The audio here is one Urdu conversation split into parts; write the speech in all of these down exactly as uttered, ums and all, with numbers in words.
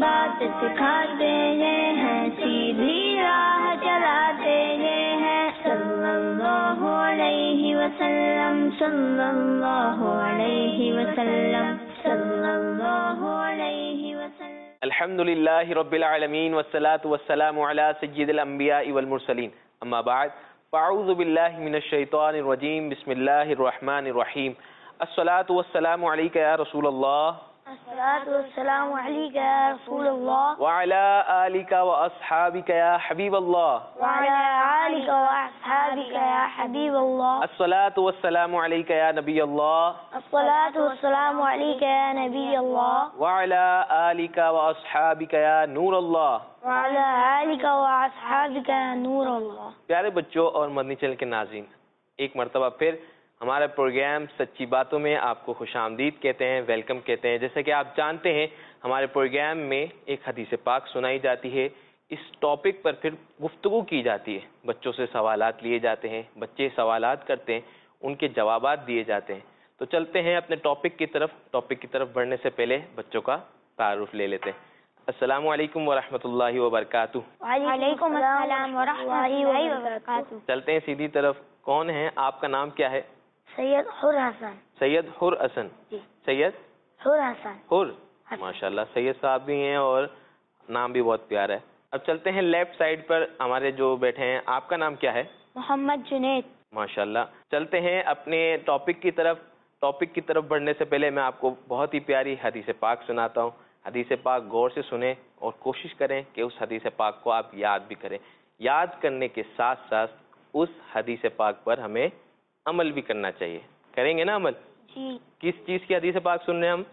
بات سکھاتے ہیں سیدھی راہ چلاتے ہیں صلی اللہ علیہ وسلم صلی اللہ علیہ وسلم صلی اللہ علیہ وسلم. الحمد للہ رب العالمین والصلاة والسلام علی سید الانبیاء والمرسلین اما بعد فاعوذ باللہ من الشیطان الرجیم بسم اللہ الرحمن الرحیم. الصلاة والسلام علیک یا رسول اللہ الصلاۃ والسلام علیک یا رسول اللہ وعلی آلک واصحابک یا حبیب اللہ وعلی آلک واصحابک یا حبیب اللہ. الصلاة والسلام علیک یا نبی اللہ الصلاۃ والسلام علیک یا نبی اللہ وعلی آلک واصحابک یا نور اللہ وعلی آلک واصحابک یا نور اللہ. پیارے بچوں اور مدنی چینل کے ناظرین، ایک مرتبہ پھر ہمارا پروگرام سچی باتوں میں آپ کو خوش آمدید کہتے ہیں، ویلکم کہتے ہیں. جیسا کہ آپ جانتے ہیں ہمارے پروگرام میں ایک حدیث پاک سنائی جاتی ہے، اس ٹاپک پر پھر گفتگو کی جاتی ہے، بچوں سے سوالات لیے جاتے ہیں، بچے سوالات کرتے ہیں، ان کے جوابات دیے جاتے ہیں. تو چلتے ہیں اپنے ٹاپک کی طرف. ٹاپک کی طرف بڑھنے سے پہلے بچوں کا تعارف لے لیتے ہیں. السلام علیکم ورحمۃ اللہ وبرکاتہ. وعلیکم السلام ورحمۃ اللہ وبرکاتہ. چلتے ہیں سیدھی طرف. کون ہیں آپ؟ کا نام کیا ہے؟ سید حر حسن. سید حر حسن. جی سید حر حسن. حر ماشاء اللہ، سید صاحب بھی ہیں اور نام بھی بہت پیارا ہے. اب چلتے ہیں لیفٹ سائڈ پر ہمارے جو بیٹھے ہیں. آپ کا نام کیا ہے؟ محمد جنید. ماشاء اللہ. چلتے ہیں اپنے ٹاپک کی طرف. ٹاپک کی طرف بڑھنے سے پہلے میں آپ کو بہت ہی پیاری حدیث پاک سناتا ہوں. حدیث پاک غور سے سنیں اور کوشش کریں کہ اس حدیث پاک کو آپ یاد بھی کریں. یاد کرنے کے ساتھ ساتھ اس حدیث پاک پر ہمیں عمل بھی کرنا چاہیے. کریں گے نا عمل؟ جی. کس چیز کی حدیث پاک سن رہے ہیں ہم؟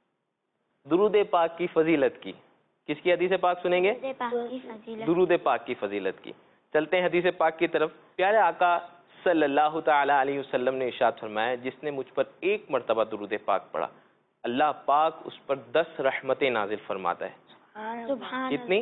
درود پاک کی فضیلت کی. کس کی حدیث پاک سنیں گے؟ درود پاک کی فضیلت کی. چلتے ہیں حدیث پاک کی طرف. پیارے آقا صلی اللہ تعالی علیہ وسلم نے ارشاد فرمایا، جس نے مجھ پر ایک مرتبہ درود پاک پڑھا اللہ پاک اس پر دس رحمتیں نازل فرماتا ہے. کتنی؟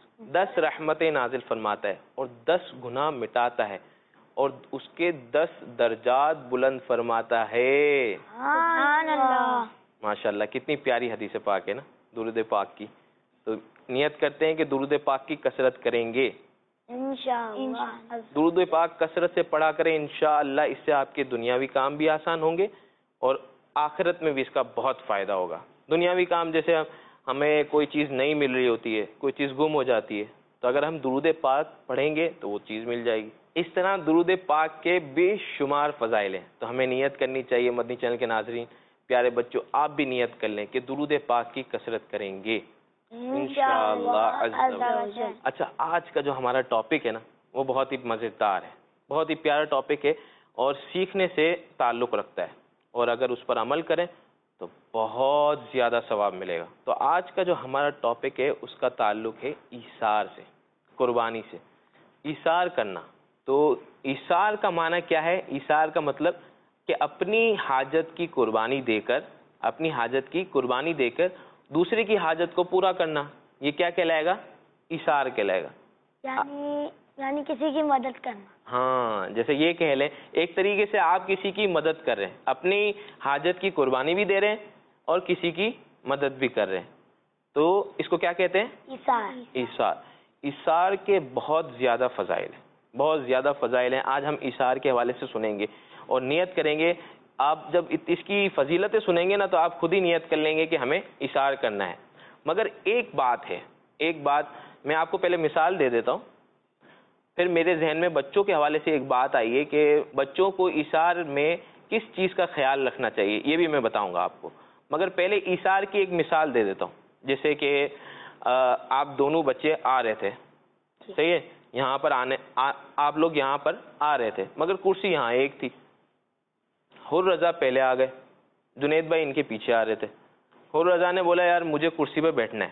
دس رحمتیں نازل فرماتا ہے اور دس گناہ مٹاتا ہے اور اس کے دس درجات بلند فرماتا ہے. سبحان اللہ. ماشاء اللہ، کتنی پیاری حدیث پاک ہے نا درود پاک کی. تو نیت کرتے ہیں کہ درود پاک کی کثرت کریں گے انشاءاللہ. درود پاک کثرت سے پڑھا کریں انشاءاللہ. اس سے آپ کے دنیاوی کام بھی آسان ہوں گے اور آخرت میں بھی اس کا بہت فائدہ ہوگا. دنیاوی کام جیسے ہمیں کوئی چیز نہیں مل رہی ہوتی ہے، کوئی چیز گم ہو جاتی ہے، تو اگر ہم درود پاک پڑھیں گے تو وہ چیز مل جائے گی. اس طرح درود پاک کے بے شمار فضائل ہیں. تو ہمیں نیت کرنی چاہیے. مدنی چینل کے ناظرین، پیارے بچوں، آپ بھی نیت کر لیں کہ درود پاک کی کثرت کریں گے انشاءاللہ عز و جل. اچھا، آج کا جو ہمارا ٹاپک ہے نا وہ بہت ہی مزیدار ہے، بہت ہی پیارا ٹاپک ہے اور سیکھنے سے تعلق رکھتا ہے، اور اگر اس پر عمل کریں تو بہت زیادہ ثواب ملے گا. تو آج کا جو ہمارا ٹاپک ہے اس کا تعلق ہے ایثار سے، قربانی سے. ایثار کرنا. تو ایثار کا معنی کیا ہے؟ ایثار کا مطلب کہ اپنی حاجت کی قربانی دے کر اپنی حاجت کی قربانی دے کر دوسرے کی حاجت کو پورا کرنا. یہ کیا کہلائے گا؟ ایثار کہلائے گا. یعنی یعنی کسی کی مدد کرنا. ہاں، جیسے یہ کہہ لیں ایک طریقے سے آپ کسی کی مدد کر رہے ہیں، اپنی حاجت کی قربانی بھی دے رہے ہیں اور کسی کی مدد بھی کر رہے ہیں. تو اس کو کیا کہتے ہیں؟ ایثار. ایثار. ایثار کے بہت زیادہ فضائل ہیں، بہت زیادہ فضائل ہیں. آج ہم ایثار کے حوالے سے سنیں گے اور نیت کریں گے. آپ جب اس کی فضیلتیں سنیں گے نا تو آپ خود ہی نیت کر لیں گے کہ ہمیں ایثار کرنا ہے. مگر ایک بات ہے، ایک بات میں آپ کو پہلے مثال دے دیتا ہوں، پھر میرے ذہن میں بچوں کے حوالے سے ایک بات آئی ہے کہ بچوں کو ایثار میں کس چیز کا خیال رکھنا چاہیے، یہ بھی میں بتاؤں گا آپ کو. مگر پہلے ایثار کی ایک مثال دے دیتا ہوں. جیسے کہ آپ دونوں بچے آ رہے تھے، صحیح ہے، یہاں پر آنے آپ لوگ یہاں پر آ رہے تھے، مگر کرسی یہاں ایک تھی. حر رضا پہلے آ گئے، جنید بھائی ان کے پیچھے آ رہے تھے. حر رضا نے بولا یار مجھے کرسی پہ بیٹھنا ہے،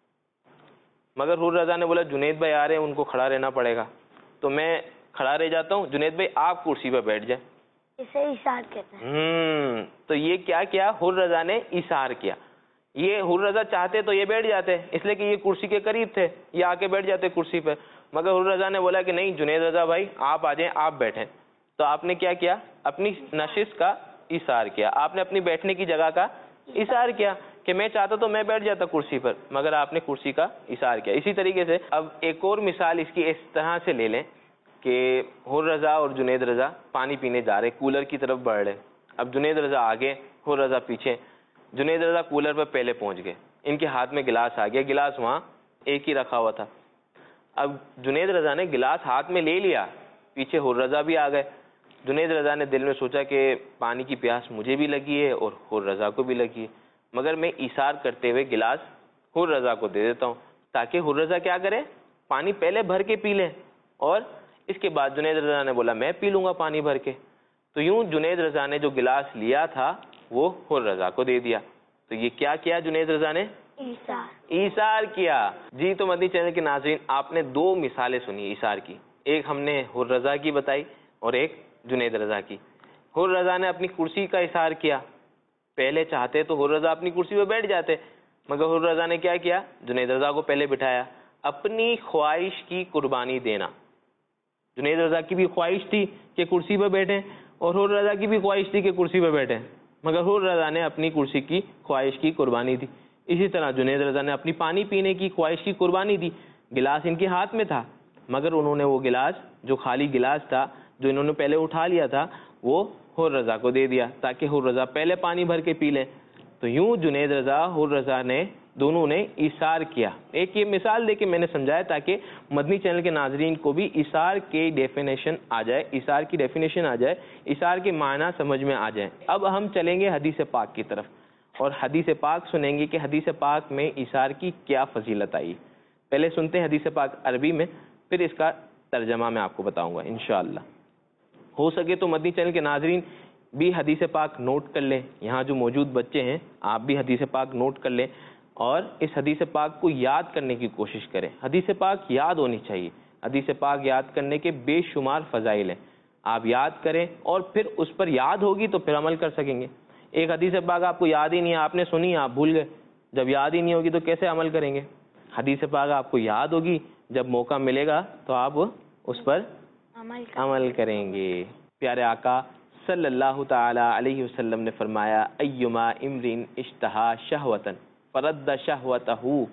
مگر حر رضا نے بولا جنید بھائی آ رہے ہیں، ان کو کھڑا رہنا پڑے گا، تو میں کھڑا رہ جاتا ہوں، جنید بھائی آپ کرسی پہ بیٹھ جائیں. اسے ایثار کہتے ہیں. ہوں تو یہ کیا کیا؟ حر رضا نے ایثار کیا. یہ حر رضا چاہتے تو یہ بیٹھ جاتے، اس لیے کہ یہ کرسی کے قریب تھے، یہ آ کے بیٹھ جاتے کرسی پہ. مگر حر رضا نے بولا کہ نہیں جنید رضا بھائی آپ آ جائیں، آپ بیٹھیں. تو آپ نے کیا کیا؟ اپنی نشست کا ایثار کیا، آپ نے اپنی بیٹھنے کی جگہ کا ایثار کیا. کہ میں چاہتا تو میں بیٹھ جاتا کرسی پر، مگر آپ نے کرسی کا اثار کیا۔ اسی طریقے سے اب ایک اور مثال اس کی اس طرح سے لے لیں کہ حر رضا اور جنید رضا پانی پینے جا رہے، کولر کی طرف بڑھ رہے۔ اب جنید رضا آگے، حر رضا پیچھے۔ جنید رضا کولر پر پہلے پہنچ گئے، ان کے ہاتھ میں گلاس آ گیا، گلاس وہاں ایک ہی رکھا ہوا تھا۔ اب جنید رضا نے گلاس ہاتھ میں لے لیا، پیچھے حر رضا بھی آ گئے۔ جنید رضا نے دل میں سوچا کہ پانی کی پیاس مجھے بھی لگی ہے اور حر رضا کو بھی لگی ہے، مگر میں ایثار کرتے ہوئے گلاس حر رضا کو دے دیتا ہوں تاکہ حر رضا کیا کرے، پانی پہلے بھر کے پی لیں، اور اس کے بعد جنید رضا نے بولا میں پی لوں گا پانی بھر کے۔ تو یوں جنید رضا نے جو گلاس لیا تھا وہ حر رضا کو دے دیا۔ تو یہ کیا کیا جنید رضا نے؟ ایثار۔ ایثار کیا۔ جی تو مدنی چینل کے ناظرین، آپ نے دو مثالیں سنی ایثار کی، ایک ہم نے حر رضا کی بتائی اور ایک جنید رضا کی۔ حر رضا نے اپنی کرسی کا ایثار کیا، پہلے چاہتے تو حر رضا اپنی کرسی پہ بیٹھ جاتے، مگر حر رضا نے کیا کیا، جنید رضا کو پہلے بٹھایا۔ اپنی خواہش کی قربانی دینا، جنید رضا کی بھی خواہش تھی کہ کرسی پہ بیٹھیں اور حر رضا کی بھی خواہش تھی کہ کرسی پہ بیٹھیں، مگر حر رضا نے اپنی کرسی کی خواہش کی قربانی دی۔ اسی طرح جنید رضا نے اپنی پانی پینے کی خواہش کی قربانی دی، گلاس ان کے ہاتھ میں تھا، مگر انہوں نے وہ گلاس جو خالی گلاس تھا جو انہوں نے پہلے اٹھا لیا تھا وہ حر رضا کو دے دیا تاکہ حر رضا پہلے پانی بھر کے پی لیں۔ تو یوں جنید رضا حر رضا نے دونوں نے ایثار کیا۔ ایک یہ مثال دے کے میں نے سمجھایا تاکہ مدنی چینل کے ناظرین کو بھی ایثار کی ڈیفینیشن آ جائے، ایثار کی ڈیفینیشن آ جائے، ایثار کے معنی سمجھ میں آ جائیں۔ اب ہم چلیں گے حدیث پاک کی طرف اور حدیث پاک سنیں گے کہ حدیث پاک میں ایثار کی کیا فضیلت آئی۔ پہلے سنتے ہیں حدیث پاک عربی میں، پھر اس کا ترجمہ میں آپ کو بتاؤں گا انشاءاللہ۔ ہو سکے تو مدنی چینل کے ناظرین بھی حدیث پاک نوٹ کر لیں، یہاں جو موجود بچے ہیں آپ بھی حدیث پاک نوٹ کر لیں اور اس حدیث پاک کو یاد کرنے کی کوشش کریں۔ حدیث پاک یاد ہونی چاہیے، حدیث پاک یاد کرنے کے بے شمار فضائل ہیں، آپ یاد کریں اور پھر اس پر یاد ہوگی تو پھر عمل کر سکیں گے۔ ایک حدیث پاک آپ کو یاد ہی نہیں ہے، آپ نے سنی آپ بھول گئے، جب یاد ہی نہیں ہوگی تو کیسے عمل کریں گے؟ حدیث پاک آپ کو یاد ہوگی، جب موقع ملے گا تو آپ اس پر عمل کریں گے۔ پیارے آقا صلی اللہ تعالی علیہ وسلم نے فرمایا ایما امرئ اشتہا شہوۃ فرد شہوتہ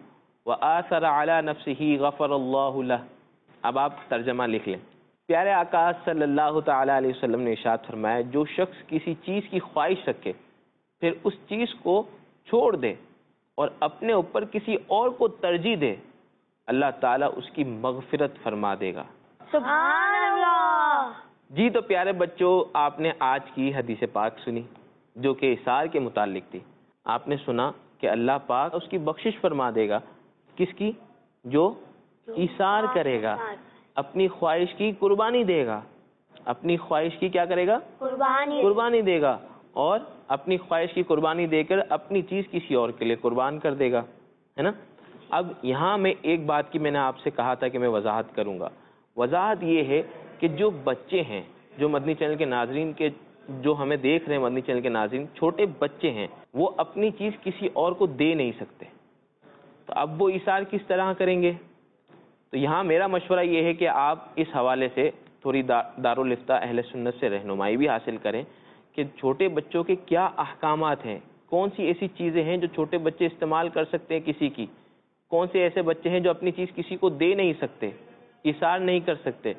وآثر علی نفسہ غفر اللہ لہ۔ اب آپ ترجمہ لکھ لیں۔ پیارے آقا صلی اللہ تعالی علیہ وسلم نے ارشاد فرمایا جو شخص کسی چیز کی خواہش رکھے پھر اس چیز کو چھوڑ دے اور اپنے اوپر کسی اور کو ترجیح دے، اللہ تعالیٰ اس کی مغفرت فرما دے گا۔ سبحان اللہ۔ جی تو پیارے بچوں، آپ نے آج کی حدیث پاک سنی جو کہ ایثار کے متعلق تھی۔ آپ نے سنا کہ اللہ پاک اس کی بخشش فرما دے گا، کس کی؟ جو ایثار کرے گا، اپنی خواہش کی قربانی دے گا، اپنی خواہش کی کیا کرے گا؟ قربانی قربانی دے گا، اور اپنی خواہش کی قربانی دے کر اپنی چیز کسی اور کے لیے قربان کر دے گا، ہے نا؟ اب یہاں میں ایک بات کی میں نے آپ سے کہا تھا کہ میں وضاحت کروں گا۔ وضاحت یہ ہے کہ جو بچے ہیں، جو مدنی چینل کے ناظرین کے جو ہمیں دیکھ رہے ہیں، مدنی چینل کے ناظرین چھوٹے بچے ہیں، وہ اپنی چیز کسی اور کو دے نہیں سکتے، تو اب وہ ایثار کس طرح کریں گے؟ تو یہاں میرا مشورہ یہ ہے کہ آپ اس حوالے سے تھوڑی دارالفتہ اہل سنت سے رہنمائی بھی حاصل کریں کہ چھوٹے بچوں کے کیا احکامات ہیں، کون سی ایسی چیزیں ہیں جو چھوٹے بچے استعمال کر سکتے ہیں کسی کی، کون سے ایسے بچے ہیں جو اپنی چیز کسی کو دے نہیں سکتے، ایثار نہیں کر سکتے۔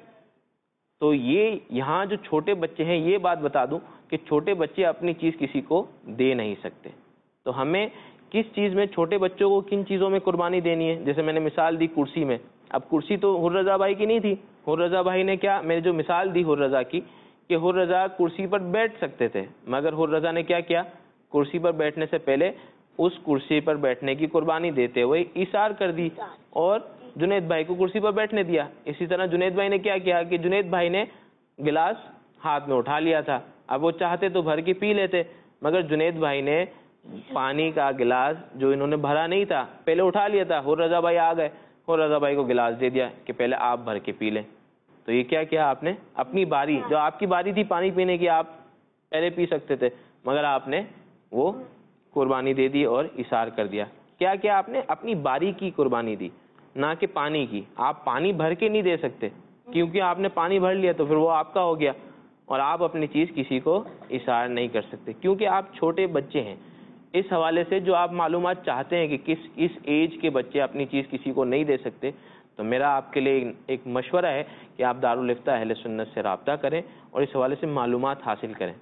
تو یہ یہاں جو چھوٹے بچے ہیں، یہ بات بتا دوں کہ چھوٹے بچے اپنی چیز کسی کو دے نہیں سکتے۔ تو ہمیں کس چیز میں چھوٹے بچوں کو کن چیزوں میں قربانی دینی ہے؟ جیسے میں نے مثال دی کرسی میں، اب کرسی تو حر رضا بھائی کی نہیں تھی، حر رضا بھائی نے کیا، میں نے جو مثال دی حر رضا کی کہ حر رضا کرسی پر بیٹھ سکتے تھے، مگر حر رضا نے کیا کیا، کرسی پر بیٹھنے سے پہلے اس کرسی پر بیٹھنے کی قربانی دیتے ہوئے ایثار کر دی اور جنید بھائی کو کرسی پر بیٹھنے دیا۔ اسی طرح جنید بھائی نے کیا کیا کہ جنید بھائی نے گلاس ہاتھ میں اٹھا لیا تھا، اب وہ چاہتے تو بھر کے پی لیتے، مگر جنید بھائی نے پانی کا گلاس جو انہوں نے بھرا نہیں تھا پہلے اٹھا لیا تھا، حر رضا بھائی آ گئے، حر رضا بھائی کو گلاس دے دیا کہ پہلے آپ بھر کے پی لیں۔ تو یہ کیا کیا آپ نے، اپنی باری، جو آپ کی باری تھی پانی پینے کی آپ پہلے پی سکتے تھے، مگر آپ نے وہ قربانی دے دی اور ایثار کر دیا۔ کیا کیا آپ نے، اپنی باری کی قربانی دی، نہ کہ پانی کی۔ آپ پانی بھر کے نہیں دے سکتے کیونکہ آپ نے پانی بھر لیا تو پھر وہ آپ کا ہو گیا، اور آپ اپنی چیز کسی کو ایثار نہیں کر سکتے کیونکہ آپ چھوٹے بچے ہیں۔ اس حوالے سے جو آپ معلومات چاہتے ہیں کہ کس اس ایج کے بچے اپنی چیز کسی کو نہیں دے سکتے، تو میرا آپ کے لیے ایک مشورہ ہے کہ آپ دارالفتہ اہل سنت سے رابطہ کریں اور اس حوالے سے معلومات حاصل کریں.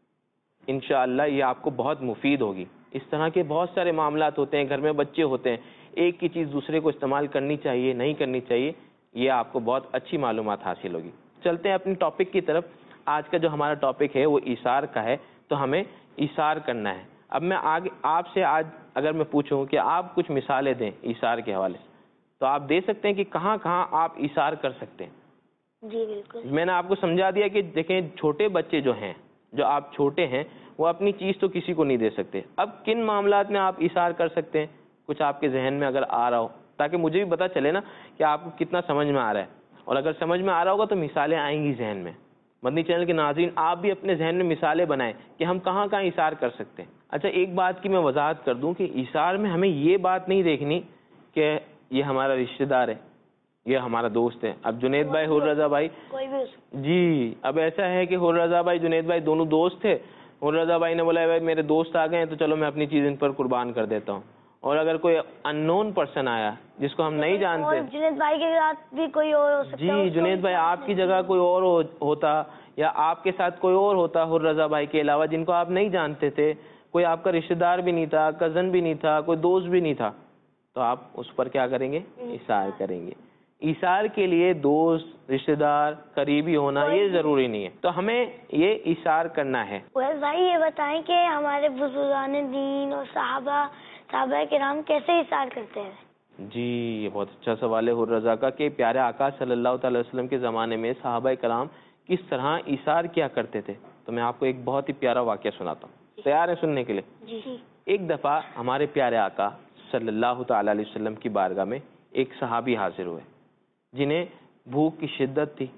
انشاءاللہ یہ آپ کو بہت مفید ہوگی. اس طرح کے بہت سارے معاملات ہوتے ہیں، گھر میں بچے ہوتے ہیں، ایک کی چیز دوسرے کو استعمال کرنی چاہیے نہیں کرنی چاہیے، یہ آپ کو بہت اچھی معلومات حاصل ہوگی. چلتے ہیں اپنی ٹاپک کی طرف. آج کا جو ہمارا ٹاپک ہے وہ ایثار کا ہے، تو ہمیں ایثار کرنا ہے. اب میں آگے آپ سے آج اگر میں پوچھوں کہ آپ کچھ مثالیں دیں ایثار کے حوالے سے، تو آپ دے سکتے ہیں کہ کہاں کہاں آپ ایثار کر سکتے ہیں؟ جی بالکل. میں نے آپ کو سمجھا دیا کہ دیکھیں چھوٹے بچے جو ہیں، جو آپ چھوٹے ہیں، وہ اپنی چیز تو کسی کو نہیں دے سکتے. اب کن معاملات میں آپ ایثار کر سکتے ہیں؟ کچھ آپ کے ذہن میں اگر آ رہا ہو، تاکہ مجھے بھی پتہ چلے نا کہ آپ کو کتنا سمجھ میں آ رہا ہے. اور اگر سمجھ میں آ رہا ہوگا تو مثالیں آئیں گی ذہن میں. مدنی چینل کے ناظرین آپ بھی اپنے ذہن میں مثالیں بنائیں کہ ہم کہاں کہاں ایثار کر سکتے ہیں. اچھا ایک بات کی میں وضاحت کر دوں کہ ایثار میں ہمیں یہ بات نہیں دیکھنی کہ یہ ہمارا رشتہ دار ہے، یہ ہمارا دوست ہے. اب جنید بھائی، حر رضا بھائی، کوئی بھی جی اب ایسا ہے کہ حر رضا بھائی جنید بھائی دونوں دوست تھے. حر رضا بھائی نے بولا بھائی میرے دوست آ گئے ہیں تو چلو میں اپنی چیز ان پر قربان کر دیتا ہوں. اور اگر کوئی ان نون پرسن آیا جس کو ہم نہیں جانتے، جنید بھائی کے ساتھ بھی کوئی اور ہو سکتا ہے. جی جنید بھائی آپ کی جگہ کوئی اور ہوتا یا آپ کے ساتھ کوئی اور ہوتا حر رضا بھائی کے علاوہ جن کو آپ نہیں جانتے تھے، کوئی آپ کا رشتہ دار بھی نہیں تھا، کزن بھی نہیں تھا، کوئی دوست بھی نہیں تھا، تو آپ اس پر کیا کریں گے؟ ایثار کریں گے. ایثار کے لیے دوست، رشتہ دار، قریبی ہونا یہ ضروری نہیں ہے، تو ہمیں یہ ایثار کرنا ہے. ویس بھائی یہ بتائیں کہ ہمارے بزرگان دین اور صحابہ صحابہ کرام کیسے ایثار کرتے ہیں؟ جی یہ بہت اچھا سوال ہے حر رضا کا کہ پیارے آقا صلی اللہ تعالی وسلم کے زمانے میں صحابہ کرام کس طرح ایثار کیا کرتے تھے. تو میں آپ کو ایک بہت ہی پیارا واقعہ سناتا ہوں. تیار ہیں سننے کے لیے؟ جی. ایک دفعہ ہمارے پیارے آقا صلی اللہ تعالی علیہ وسلم کی بارگاہ میں ایک صحابی حاضر ہوئے جنہیں بھوک کی شدت تھی.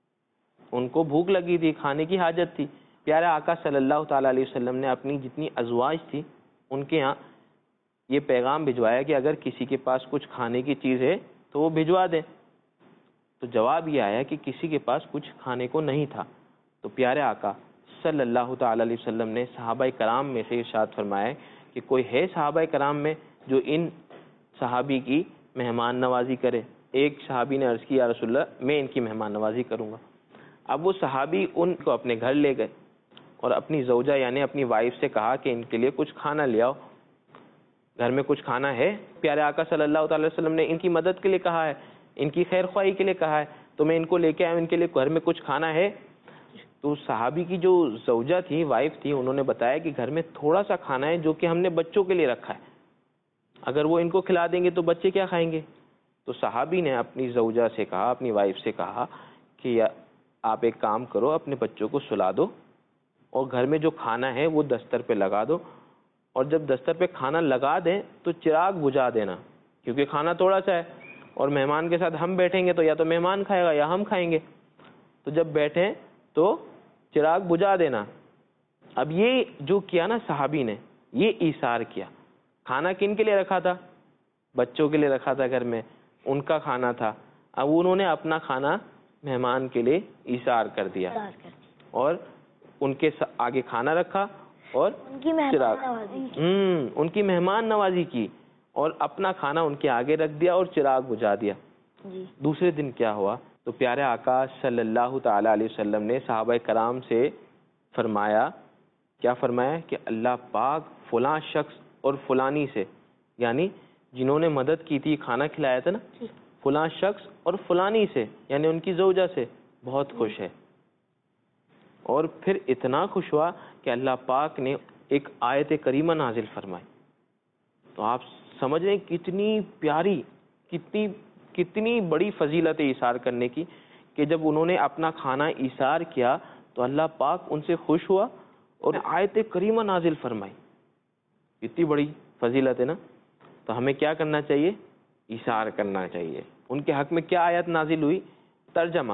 ان کو بھوک لگی تھی، کھانے کی حاجت تھی. پیارے آقا صلی اللہ تعالی علیہ وسلم نے اپنی جتنی ازواج تھی ان کے ہاں یہ پیغام بھجوایا کہ اگر کسی کے پاس کچھ کھانے کی چیز ہے تو وہ بھجوا دیں. تو جواب یہ آیا کہ کسی کے پاس کچھ کھانے کو نہیں تھا. تو پیارے آقا صلی اللہ تعالی علیہ وسلم نے صحابہ کرام میں سے ارشاد فرمایا کہ کوئی ہے صحابہ کرام میں جو ان صحابی کی مہمان نوازی کرے. ایک صحابی نے عرض کی یا رسول اللہ میں ان کی مہمان نوازی کروں گا. اب وہ صحابی ان کو اپنے گھر لے گئے اور اپنی زوجہ یعنی اپنی وائف سے کہا کہ ان کے لیے کچھ کھانا لے آؤ، گھر میں کچھ کھانا ہے. پیارے آقا صلی اللہ تعالی وسلم نے ان کی مدد کے لیے کہا ہے، ان کی خیر خواہی کے لیے کہا ہے، تو میں ان کو لے کے آیا، ان کے لیے گھر میں کچھ کھانا ہے. تو صحابی کی جو زوجہ تھی، وائف تھی، انہوں نے بتایا کہ گھر میں تھوڑا سا کھانا ہے جو کہ ہم نے بچوں کے لیے رکھا ہے، اگر وہ ان کو کھلا دیں گے تو بچے کیا کھائیں گے. تو صحابی نے اپنی زوجہ سے کہا، اپنی وائف سے کہا کہ آپ ایک کام کرو، اپنے بچوں کو سلا دو اور گھر میں جو کھانا ہے وہ دستر پہ لگا دو، اور جب دستر پہ کھانا لگا دیں تو چراغ بجھا دینا، کیونکہ کھانا تھوڑا سا ہے اور مہمان کے ساتھ ہم بیٹھیں گے تو یا تو مہمان کھائے گا یا ہم کھائیں گے. تو جب بیٹھیں تو چراغ بجھا دینا. اب یہ جو کیا نا صحابی نے، یہ ایثار کیا. کھانا کن کے لیے رکھا تھا؟ بچوں کے لیے رکھا تھا، گھر میں ان کا کھانا تھا. اب انہوں نے اپنا کھانا مہمان کے لیے ایثار کر دیا اور ان کے آگے کھانا رکھا اور چراغ ہم ان کی مہمان نوازی کی اور اپنا کھانا ان کے آگے رکھ دیا اور چراغ بجھا دیا. دوسرے دن کیا ہوا تو پیارے آقا صلی اللہ تعالی علیہ وسلم نے صحابہ کرام سے فرمایا، کیا فرمایا کہ اللہ پاک فلاں شخص اور فلانی سے، یعنی جنہوں نے مدد کی تھی، کھانا کھلایا تھا نا، فلاں شخص اور فلانی سے یعنی ان کی زوجہ سے بہت خوش ہے. اور پھر اتنا خوش ہوا کہ اللہ پاک نے ایک آیت کریمہ نازل فرمائی. تو آپ سمجھ رہے ہیں کتنی پیاری، کتنی کتنی بڑی فضیلت ایثار کرنے کی، کہ جب انہوں نے اپنا کھانا ایثار کیا تو اللہ پاک ان سے خوش ہوا اور آیت کریمہ نازل فرمائی. اتنی بڑی فضیلت ہے نا. تو ہمیں کیا کرنا چاہیے؟ ایثار کرنا چاہیے. ان کے حق میں کیا آیت نازل ہوئی؟ ترجمہ.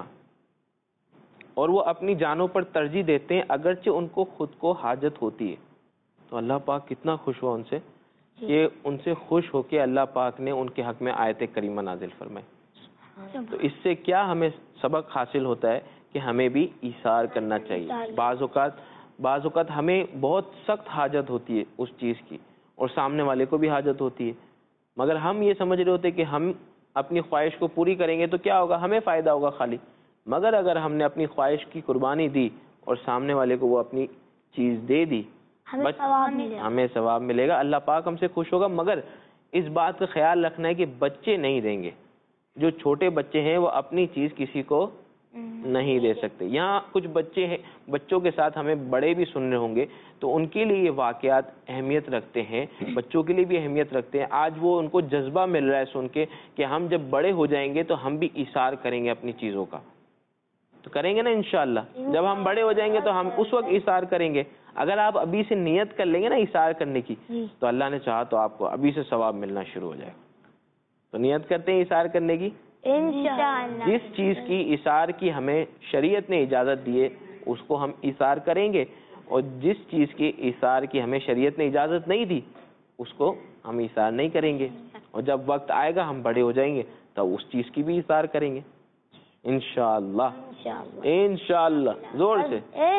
اور وہ اپنی جانوں پر ترجیح دیتے ہیں اگرچہ ان کو خود کو حاجت ہوتی ہے. تو اللہ پاک کتنا خوش ہوا ان سے کہ ان سے خوش ہو کے اللہ پاک نے ان کے حق میں آیت کریمہ نازل فرمائی. تو اس سے کیا ہمیں سبق حاصل ہوتا ہے کہ ہمیں بھی ایثار کرنا چاہیے. بعض اوقات بعض اوقات ہمیں بہت سخت حاجت ہوتی ہے اس چیز کی اور سامنے والے کو بھی حاجت ہوتی ہے، مگر ہم یہ سمجھ رہے ہوتے کہ ہم اپنی خواہش کو پوری کریں گے تو کیا ہوگا، ہمیں فائدہ ہوگا خالی، مگر اگر ہم نے اپنی خواہش کی قربانی دی اور سامنے والے کو وہ اپنی چیز دے دی، ہمیں ثواب ملے گا، ہمیں ثواب ملے گا، اللہ پاک ہم سے خوش ہوگا۔ مگر اس بات کا خیال رکھنا ہے کہ بچے نہیں دیں گے، جو چھوٹے بچے ہیں وہ اپنی چیز کسی کو نہیں دے سکتے۔ یہاں کچھ بچے ہیں، بچوں کے ساتھ ہمیں بڑے بھی سن رہے ہوں گے تو ان کے لیے یہ واقعات اہمیت رکھتے ہیں، بچوں کے لیے بھی اہمیت رکھتے ہیں۔ آج وہ ان کو جذبہ مل رہا ہے سن کے کہ ہم جب بڑے ہو جائیں گے تو ہم بھی ایثار کریں گے اپنی چیزوں کا، تو کریں گے نا انشاءاللہ۔ جب ہم بڑے ہو جائیں گے تو ہم اس وقت ایثار کریں گے۔ اگر آپ ابھی سے نیت کر لیں گے نا ایثار کرنے کی تو اللہ نے چاہا تو آپ کو ابھی سے ثواب ملنا شروع ہو جائے گا۔ تو نیت کرتے ہیں ایثار کرنے کی، انشاءاللہ جس چیز کی ایثار کی ہمیں شریعت نے اجازت دی ہے اس کو ہم ایثار کریں گے، اور جس چیز کی ایثار کی ہمیں شریعت نے اجازت نہیں دی اس کو ہم ایثار نہیں کریں گے، اور جب وقت آئے گا ہم بڑے ہو جائیں گے تب اس چیز کی بھی ایثار کریں گے انشاءاللہ۔ انشاءاللہ زور سے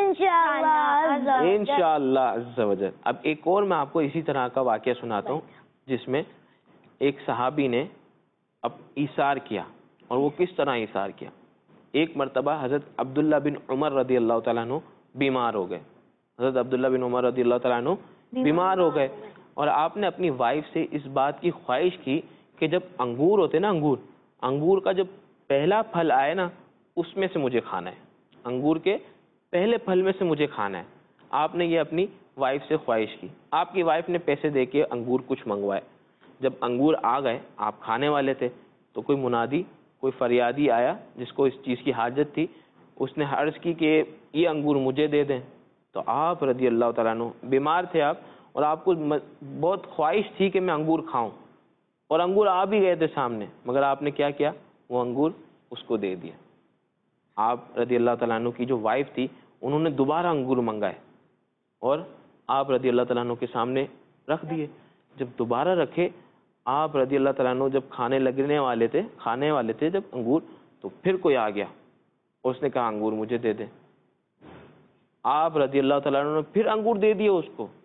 انشاءاللہ انشاءاللہ عز و جل۔ اب ایک اور میں آپ کو اسی طرح کا واقعہ سناتا ہوں جس میں ایک صحابی نے اب ایثار کیا، اور وہ کس طرح ایثار کیا۔ ایک مرتبہ حضرت عبداللہ بن عمر رضی اللہ تعالیٰ عنہ بیمار ہو گئے، حضرت عبداللہ بن عمر رضی اللہ تعالیٰ عنہ بیمار ہو گئے، اور آپ نے اپنی وائف سے اس بات کی خواہش کی کہ جب انگور ہوتے نا، انگور انگور کا جب پہلا پھل آئے نا اس میں سے مجھے کھانا ہے، انگور کے پہلے پھل میں سے مجھے کھانا ہے۔ آپ نے یہ اپنی وائف سے خواہش کی، آپ کی وائف نے پیسے دے کے انگور کچھ منگوائے، جب انگور آ گئے آپ کھانے والے تھے تو کوئی منادی، کوئی فریادی آیا جس کو اس چیز کی حاجت تھی، اس نے عرض کی کہ یہ انگور مجھے دے دیں، تو آپ رضی اللہ تعالیٰ عنہ بیمار تھے آپ، اور آپ کو بہت خواہش تھی کہ میں انگور کھاؤں، اور انگور آ بھی گئے تھے سامنے، مگر آپ نے کیا کیا، وہ انگور اس کو دے دیا۔ آپ رضی اللہ تعالیٰ عنہ کی جو وائف تھی انہوں نے دوبارہ انگور منگائے اور آپ رضی اللہ تعالیٰ عنہ کے سامنے رکھ دیے۔ جب دوبارہ رکھے آپ رضی اللہ تعالیٰ عنہ جب کھانے لگنے والے تھے کھانے والے تھے جب انگور، تو پھر کوئی آ گیا، اس نے کہا انگور مجھے دے دیں۔ آپ رضی اللہ تعالیٰ عنہ نے پھر انگور دے دیے اس کو،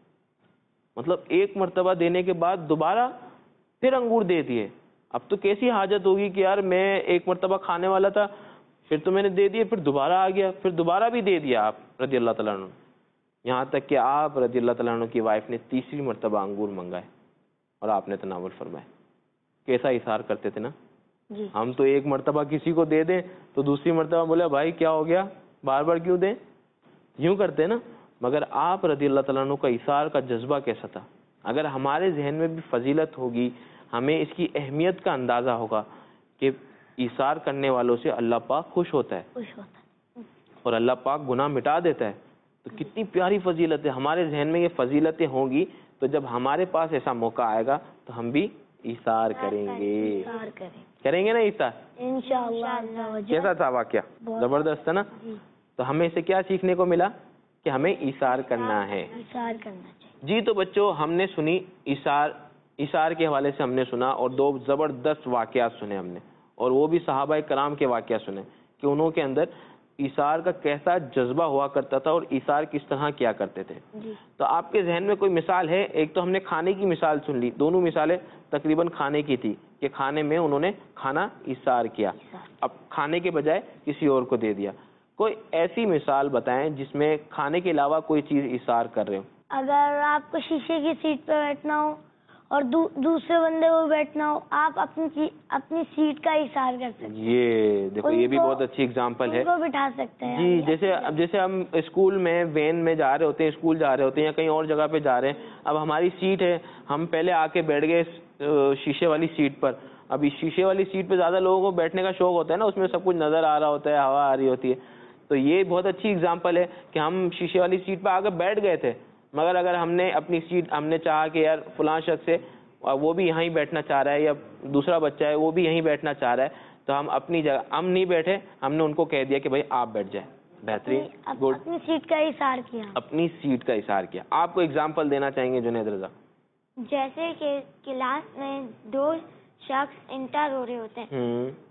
مطلب ایک مرتبہ دینے کے بعد دوبارہ پھر انگور دے دیے۔ اب تو کیسی حاجت ہوگی کہ یار میں ایک مرتبہ کھانے والا تھا، پھر تو میں نے دے دیے، پھر دوبارہ آ گیا، پھر دوبارہ بھی دے دیا آپ رضی اللہ تعالیٰ عنہ، یہاں تک کہ آپ رضی اللہ تعالیٰ عنہ کی وائف نے تیسری مرتبہ انگور منگائے اور آپ نے تناول فرمائے۔ کیسا اظہار کرتے تھے نا، جی ہم تو ایک مرتبہ کسی کو دے دیں تو دوسری مرتبہ بولے بھائی کیا ہو گیا، بار بار کیوں دیں، یوں کرتے نا، مگر آپ رضی اللہ تعالیٰ عنہ کا اظہار کا جذبہ کیسا تھا۔ اگر ہمارے ذہن میں بھی فضیلت ہوگی، ہمیں اس کی اہمیت کا اندازہ ہوگا کہ ایثار کرنے والوں سے اللہ پاک خوش ہوتا ہے خوش ہوتا ہے، اور اللہ پاک گناہ مٹا دیتا ہے، تو کتنی پیاری فضیلت ہے۔ ہمارے ذہن میں یہ فضیلتیں ہوں گی تو جب ہمارے پاس ایسا موقع آئے گا تو ہم بھی ایثار کریں گے، ایثار کریں کریں گے نا ایثار۔ انشاءاللہ۔ کیسا تھا واقعہ، زبردست ہے نا۔ جی تو ہمیں اسے کیا سیکھنے کو ملا کہ ہمیں ایثار کرنا ہے۔ ایثار کرنا چاہیے۔ جی تو بچوں ہم نے سنی ایثار، ایثار کے حوالے سے ہم نے سنا، اور دو زبردست واقعات سنے ہم نے، اور وہ بھی صحابہ کرام کے واقعات سنے کہ انہوں کے اندر ایثار کا کیسا جذبہ ہوا کرتا تھا اور ایثار کس طرح کیا کرتے تھے۔ جی تو آپ کے ذہن میں کوئی مثال ہے؟ ایک تو ہم نے کھانے کی مثال سن لی، دونوں مثالیں تقریباً کھانے کی تھی کہ کھانے میں انہوں نے کھانا ایثار کیا، اب کھانے کے بجائے کسی اور کو دے دیا۔ کوئی ایسی مثال بتائیں جس میں کھانے کے علاوہ کوئی چیز ایثار کر رہے ہو۔ اگر آپ کو شیشے کی سیٹ پہ بیٹھنا ہو اور دو, دوسرے بندے کو بیٹھنا ہو، آپ اپنی اپنی سیٹ کا ایثار کر سکتے ہیں، یہ دیکھو یہ بھی بہت اچھی اگزامپل ہے۔ ان کو بٹھا سکتے ہیں جی جیسے اب جیسے ہم اسکول میں وین میں جا رہے ہوتے ہیں، اسکول جا رہے ہوتے ہیں یا کہیں اور جگہ پہ جا رہے ہیں، اب ہماری سیٹ ہے، ہم پہلے آ کے بیٹھ گئے شیشے والی سیٹ پر۔ اب اس شیشے والی سیٹ پہ زیادہ لوگوں کو بیٹھنے کا شوق ہوتا ہے نا، اس میں سب کچھ نظر آ رہا ہوتا ہے، ہوا آ رہی ہوتی ہے، تو یہ بہت اچھی اگزامپل ہے کہ ہم شیشے والی سیٹ پہ آ کے بیٹھ گئے تھے، مگر اگر ہم نے اپنی سیٹ ہم نے چاہا کہ یار فلاں شخص سے وہ بھی یہیں بیٹھنا چاہ رہا ہے یا دوسرا بچہ ہے وہ بھی یہیں بیٹھنا چاہ رہا ہے، تو ہم اپنی جگہ ہم نہیں بیٹھے، ہم نے ان کو کہہ دیا کہ بھائی آپ بیٹھ جائیں۔ بہترین، گڈ، اپنی سیٹ کا ایثار کیا، اپنی سیٹ کا اظہار کیا۔ آپ کو اگزامپل دینا چاہیں گے جنید رضا؟ جیسے کہ کلاس میں دو شخص انٹر ہو رہے ہوتے ہیں، ہوں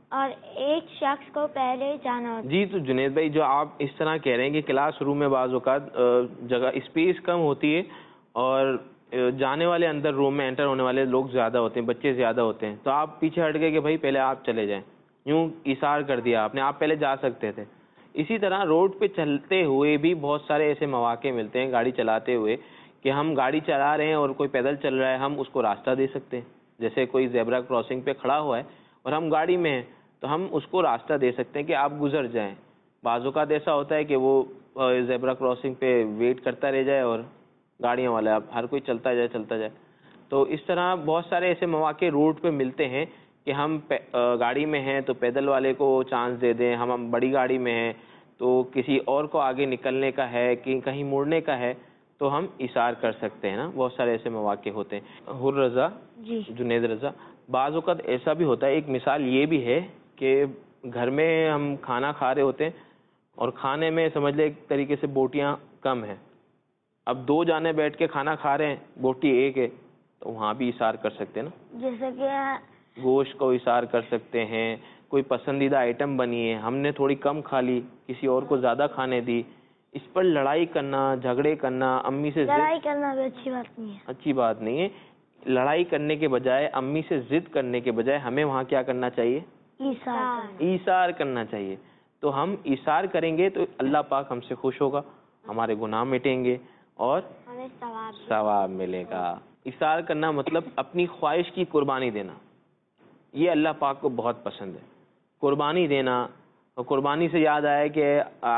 اور ایک شخص کو پہلے جانا ہوتا ہے. جی تو جنید بھائی جو آپ اس طرح کہہ رہے ہیں کہ کلاس روم میں بعض اوقات جگہ اسپیس کم ہوتی ہے اور جانے والے اندر روم میں انٹر ہونے والے لوگ زیادہ ہوتے ہیں, بچے زیادہ ہوتے ہیں, تو آپ پیچھے ہٹ گئے کہ بھائی پہلے آپ چلے جائیں, یوں ایثار کر دیا آپ نے, آپ پہلے جا سکتے تھے. اسی طرح روڈ پہ چلتے ہوئے بھی بہت سارے ایسے مواقع ملتے ہیں گاڑی چلاتے ہوئے کہ ہم گاڑی چلا رہے ہیں اور کوئی پیدل چل رہا ہے, ہم اس کو راستہ دے سکتے ہیں. جیسے کوئی زیبرا کراسنگ پہ کھڑا ہوا ہے اور ہم گاڑی میں ہیں تو ہم اس کو راستہ دے سکتے ہیں کہ آپ گزر جائیں. بعض اوقات ایسا ہوتا ہے کہ وہ زیبرا کراسنگ پہ ویٹ کرتا رہ جائے اور گاڑیوں والا اب ہر کوئی چلتا جائے چلتا جائے. تو اس طرح بہت سارے ایسے مواقع روڈ پہ ملتے ہیں کہ ہم گاڑی میں ہیں تو پیدل والے کو چانس دے دیں, ہم ہم بڑی گاڑی میں ہیں تو کسی اور کو آگے نکلنے کا ہے کہ کہیں مڑنے کا ہے تو ہم ایثار کر سکتے ہیں نا. بہت سارے ایسے مواقع ہوتے ہیں. حر رضا, جی جنید رضا, بعض اوقات ایسا بھی ہوتا ہے, ایک مثال یہ بھی ہے کہ گھر میں ہم کھانا کھا رہے ہوتے ہیں اور کھانے میں سمجھ لیں ایک طریقے سے بوٹیاں کم ہیں, اب دو جانے بیٹھ کے کھانا کھا رہے ہیں, بوٹی ایک ہے, تو وہاں بھی ایثار کر سکتے ہیں نا. جیسے کہ گوشت کو ایثار کر سکتے ہیں, کوئی پسندیدہ آئٹم بنی ہے, ہم نے تھوڑی کم کھا لی, کسی اور کو زیادہ کھانے دی, اس پر لڑائی کرنا, جھگڑے کرنا, امی سے لڑائی کرنا بھی اچھی بات نہیں ہے. اچھی بات نہیں ہے. لڑائی کرنے کے بجائے, امی سے ضد کرنے کے بجائے ہمیں وہاں کیا کرنا چاہیے؟ ایثار ایثار کرنا چاہیے. تو ہم ایثار کریں گے تو اللہ پاک ہم سے خوش ہوگا, ہمارے گناہ مٹیں گے اور ہمیں ثواب ثواب ملے گا. ایثار کرنا مطلب اپنی خواہش کی قربانی دینا, یہ اللہ پاک کو بہت پسند ہے. قربانی دینا, اور قربانی سے یاد آیا کہ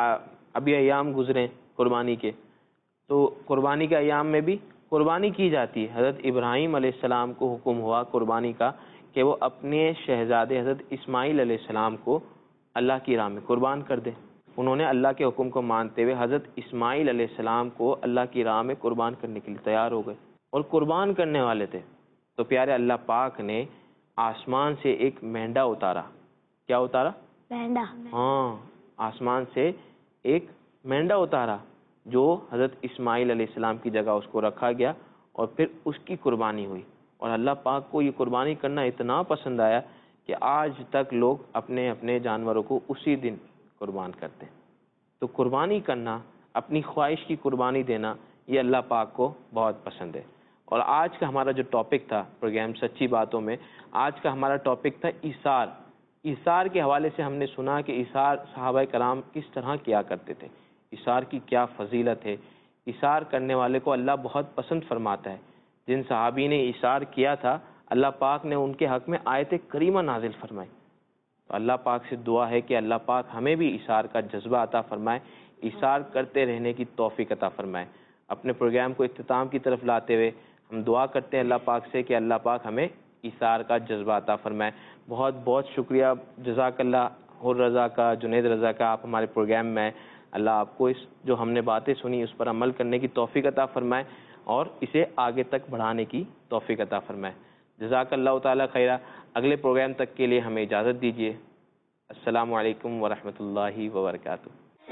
ابھی ایام گزرے قربانی کے, تو قربانی کے ایام میں بھی قربانی کی جاتی ہے. حضرت ابراہیم علیہ السلام کو حکم ہوا قربانی کا کہ وہ اپنے شہزادے حضرت اسماعیل علیہ السلام کو اللہ کی راہ میں قربان کر دیں. انہوں نے اللہ کے حکم کو مانتے ہوئے حضرت اسماعیل علیہ السلام کو اللہ کی راہ میں قربان کرنے کے لیے تیار ہو گئے, اور قربان کرنے والے تھے تو پیارے اللہ پاک نے آسمان سے ایک مینڈا اتارا. کیا اتارا؟ مینڈا. ہاں, آسمان سے ایک مینڈا اتارا جو حضرت اسماعیل علیہ السلام کی جگہ اس کو رکھا گیا اور پھر اس کی قربانی ہوئی. اور اللہ پاک کو یہ قربانی کرنا اتنا پسند آیا کہ آج تک لوگ اپنے اپنے جانوروں کو اسی دن قربان کرتے ہیں. تو قربانی کرنا, اپنی خواہش کی قربانی دینا, یہ اللہ پاک کو بہت پسند ہے. اور آج کا ہمارا جو ٹاپک تھا پروگرام سچی باتوں میں, آج کا ہمارا ٹاپک تھا ایثار. ایثار کے حوالے سے ہم نے سنا کہ ایثار صحابہ کرام کس طرح کیا کرتے تھے, ایثار کی کیا فضیلت ہے. ایثار کرنے والے کو اللہ بہت پسند فرماتا ہے. جن صحابی نے ایثار کیا تھا اللہ پاک نے ان کے حق میں آیت کریمہ نازل فرمائی. تو اللہ پاک سے دعا ہے کہ اللہ پاک ہمیں بھی ایثار کا جذبہ عطا فرمائے, ایثار کرتے رہنے کی توفیق عطا فرمائے. اپنے پروگرام کو اختتام کی طرف لاتے ہوئے ہم دعا کرتے ہیں اللہ پاک سے کہ اللہ پاک ہمیں ایثار کا جذبہ عطا فرمائے. بہت بہت شکریہ, جزاک اللہ حر رضا کا, جنید رضا کا, آپ ہمارے پروگرام میں آئے. اللہ آپ کو اس جو ہم نے باتیں سنی اس پر عمل کرنے کی توفیق عطا فرمائے اور اسے آگے تک بڑھانے کی توفیق عطا فرمائے. جزاک اللہ تعالیٰ خیرہ. اگلے پروگرام تک کے لیے ہمیں اجازت دیجیے. السلام علیکم ورحمۃ اللہ وبرکاتہ.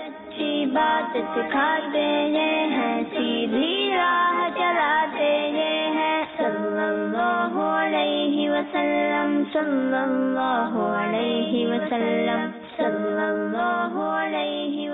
سچی بات سکھاتے ہیں, سیدھی راہ چلاتے ہیں, صلی اللہ علیہ وسلم, صلی اللہ علیہ وسلم, صلی اللہ علیہ